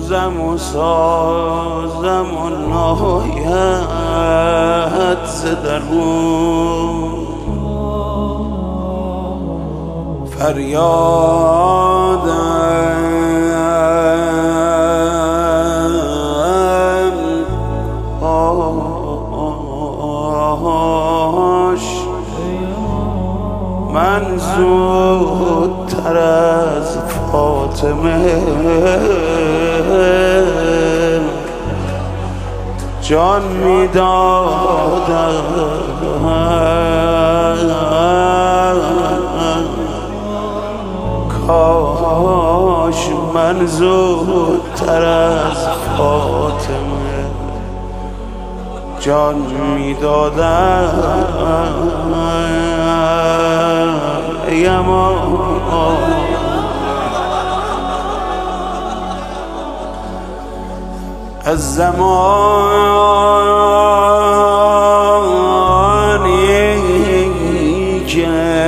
روزم و سازم و نهایت ز درون فریادم من زودتر از فاطمه جان میدادم کاش من زودتر از فاطمه جان میدادم ای امان از زمانی که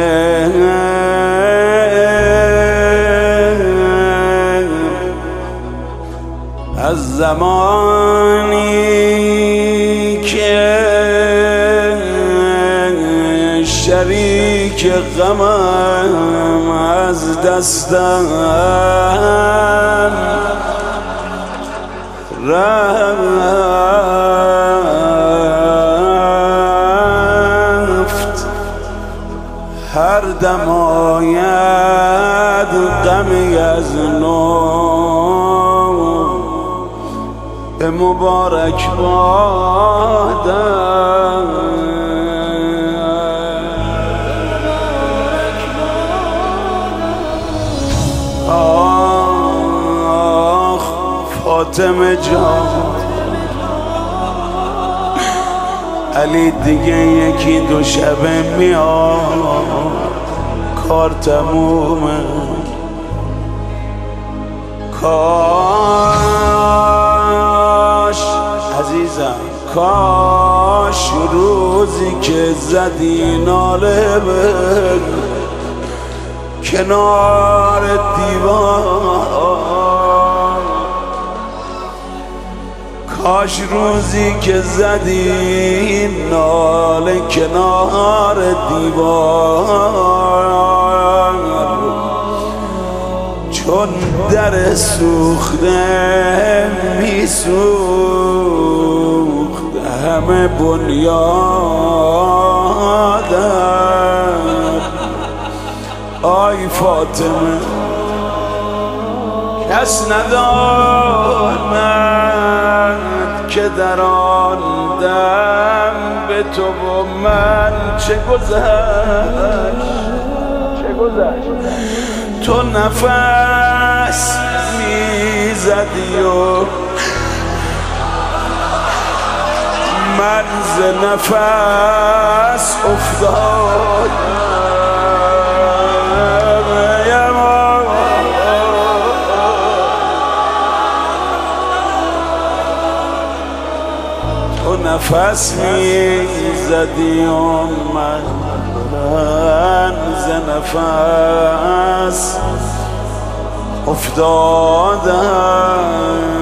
شریک غمم از دستم رفت هر دم آید غمی از نو به مبارک بادم آخ فاطمه جان علی دیگه یکی دو شبه میاد کار تمومه کاش عزیزم کاش روزی که زدی ناله بگو کنار دیوار کاش روزی که زدی ناله کنار دیوار چون در سوخته میسوخت همه بنیادم آی فاطمه کس نداند که در آن دم به تو و من چه گذشت تو نفس میزدی و من ز نفس افتادم تو نفس میزدی و من ز نفس افتادم